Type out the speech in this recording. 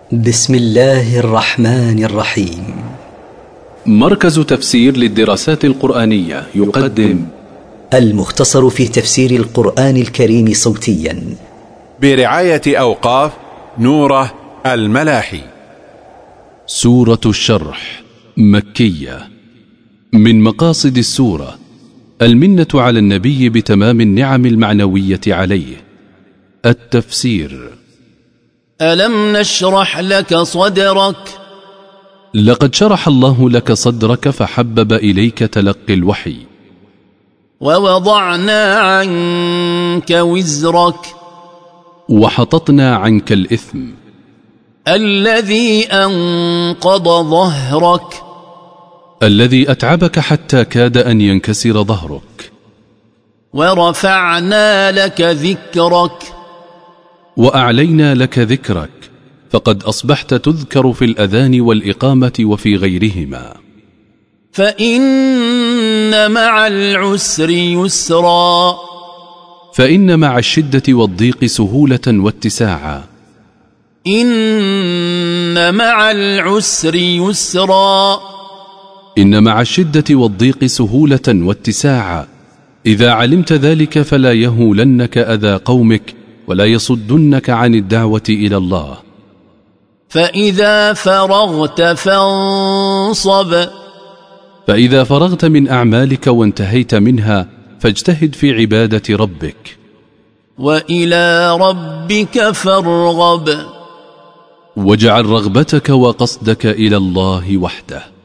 بسم الله الرحمن الرحيم. مركز تفسير للدراسات القرآنية يقدم المختصر في تفسير القرآن الكريم صوتيا برعاية أوقاف نوره الملاحي. سورة الشرح مكية. من مقاصد السورة المنة على النبي بتمام النعم المعنوية عليه. التفسير: ألم نشرح لك صدرك؟ لقد شرح الله لك صدرك فحبب إليك تلقي الوحي. ووضعنا عنك وزرك، وحططنا عنك الإثم الذي أنقض ظهرك، الذي أتعبك حتى كاد أن ينكسر ظهرك. ورفعنا لك ذكرك، وأعلينا لك ذكرك، فقد أصبحت تذكر في الأذان والإقامة وفي غيرهما. فإن مع العسر يسرا، فإن مع الشدة والضيق سهولة واتساعا. إن مع العسر يسرا، إن مع الشدة والضيق سهولة واتساعا. إذا علمت ذلك فلا يهولنك أذى قومك ولا يصدنك عن الدعوة إلى الله. فإذا فرغت فانصب، فإذا فرغت من أعمالك وانتهيت منها فاجتهد في عبادة ربك. وإلى ربك فارغب، واجعل رغبتك وقصدك إلى الله وحده.